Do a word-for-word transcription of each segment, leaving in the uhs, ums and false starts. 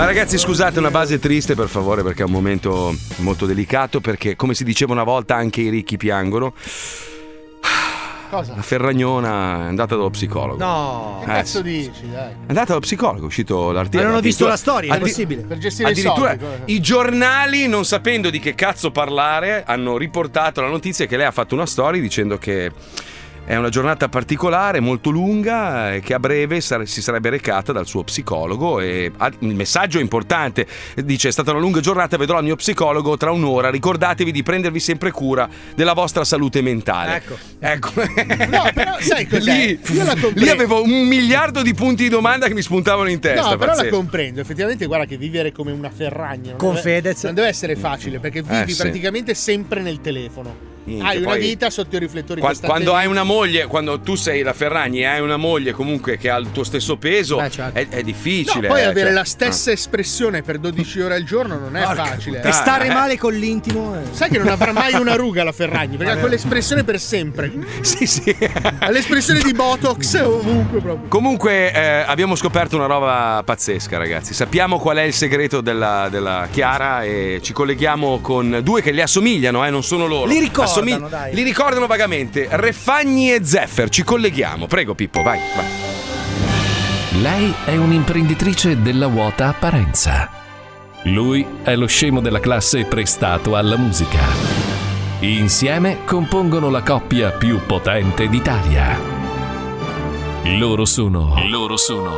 Ma ragazzi, scusate, una base triste per favore, perché è un momento molto delicato, perché come si diceva una volta anche i ricchi piangono. Cosa? La Ferragnona è andata dallo psicologo. No, che eh, cazzo sì. dici, dai? È andata dallo psicologo, è uscito l'articolo. Ma non ho visto la storia, è addi- possibile. Per gestire i Addirittura soldi. i giornali, non sapendo di che cazzo parlare, hanno riportato la notizia che lei ha fatto una storia dicendo che è una giornata particolare, molto lunga, e che a breve sare- si sarebbe recata dal suo psicologo. E ha- il messaggio è importante, dice: è stata una lunga giornata, vedrò il mio psicologo tra un'ora, ricordatevi di prendervi sempre cura della vostra salute mentale. Ecco. Ecco. No, però sai cos'è? Lì, Io la comprendo. lì avevo un miliardo di punti di domanda che mi spuntavano in testa. No, però pazzesco. la comprendo. Effettivamente, guarda che vivere come una Ferragna non Con deve, Fedez. non deve essere facile, perché vivi Eh, sì. praticamente sempre nel telefono. Minchia, hai una poi- vita sotto i riflettori Qua- costanti. quando hai una moglie, quando tu sei la Ferragni e hai una moglie comunque che ha il tuo stesso peso, Beh, certo. è, è difficile. No, poi eh, avere cioè- la stessa espressione per dodici ore al giorno non è Porca facile. puttana. E stare eh. male con l'intimo. eh. Sai che non avrà mai una ruga la Ferragni, perché ha quell'espressione per sempre. Sì, sì. Ha l'espressione di Botox ovunque proprio. Comunque eh, abbiamo scoperto una roba pazzesca, ragazzi. Sappiamo qual è il segreto della, della Chiara e ci colleghiamo con due che le assomigliano, eh, non sono loro. Li ricordano, Assomig- dai. Li ricordano vagamente. Refagni e Zeffer, ci colleghiamo. Prego Pippo, vai, vai. Lei è un'imprenditrice della vuota apparenza. Lui è lo scemo della classe prestato alla musica. Insieme compongono la coppia più potente d'Italia. Loro sono... Loro sono...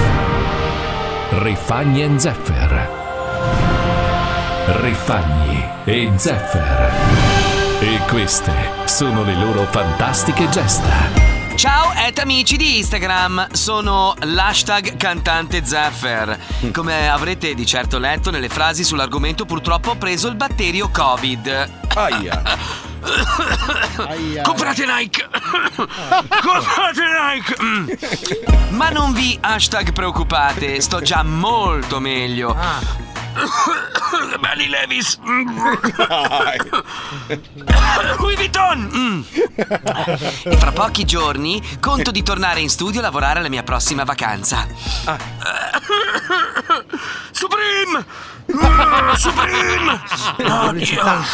Refagni e Zeffer. Refagni e Zeffer. E queste sono le loro fantastiche gesta. Ciao et amici di Instagram, sono l'hashtag cantante Zeffer. Come avrete di certo letto nelle frasi sull'argomento, purtroppo ho preso il batterio Covid. Aia. Aia. Comprate Nike! Comprate Nike! Ma non vi hashtag preoccupate, sto già molto meglio. Belli Levis. Louis Vuitton. Mm. E fra pochi giorni conto di tornare in studio a lavorare alla mia prossima vacanza. Ah. Supreme. Supreme. Oddio.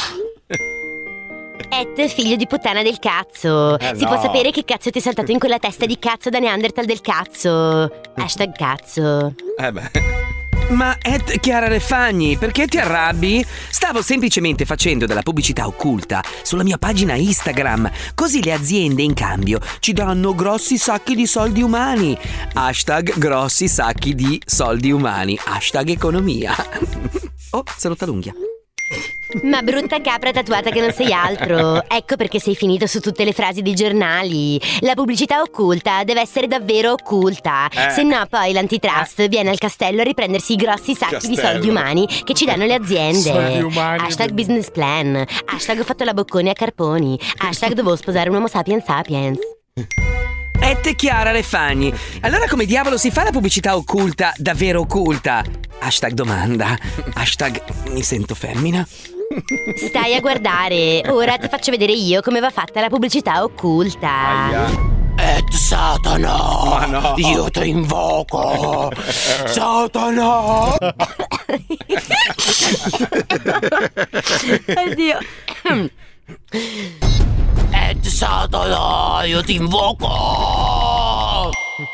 Et, figlio di puttana del cazzo. Eh, Si no. può sapere che cazzo ti è saltato in quella testa di cazzo da Neanderthal del cazzo. Hashtag cazzo. Eh beh. Ma Ed Chiara Refagni, perché ti arrabbi? Stavo semplicemente facendo della pubblicità occulta sulla mia pagina Instagram, così le aziende in cambio ci danno grossi sacchi di soldi umani. Hashtag grossi sacchi di soldi umani. Hashtag economia. Oh, si è rotta l'unghia. Ma brutta capra tatuata che non sei altro. Ecco perché sei finito su tutte le frasi dei giornali. La pubblicità occulta deve essere davvero occulta. Eh. Se no poi l'antitrust viene al castello a riprendersi i grossi sacchi di Castello. soldi umani che ci danno le aziende. Soldi umani. Hashtag business plan. Hashtag ho fatto la boccone a Carponi. Hashtag dovevo sposare un uomo sapiens sapiens. Et Chiara Refagni. Allora come diavolo si fa la pubblicità occulta davvero occulta? Hashtag domanda. Hashtag mi sento femmina. Stai a guardare. Ora ti faccio vedere io come va fatta la pubblicità occulta. Aia. Et Satana. Ma no. Io ti invoco. Satana. Oddio. Et Satana, io ti invoco.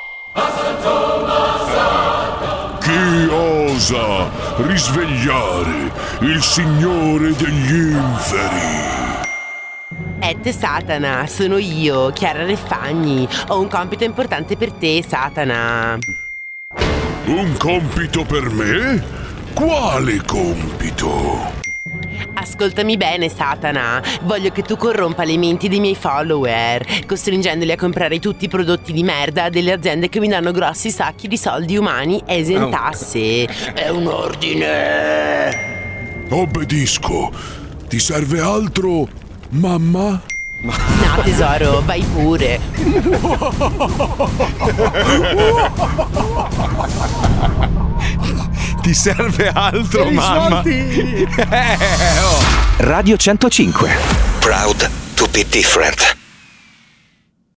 Chi osa risvegliare il Signore degli inferi? Et Satana, sono io, Chiara Refagni. Ho un compito importante per te, Satana. Un compito per me? Quale compito? Ascoltami bene, Satana. Voglio che tu corrompa le menti dei miei follower, costringendoli a comprare tutti i prodotti di merda delle aziende che mi danno grossi sacchi di soldi umani esentasse. È un ordine. Obbedisco. Ti serve altro, mamma? No, tesoro, vai pure. Ti serve altro, Per i mamma? soldi. Eh, oh. Radio centocinque. Proud to be different.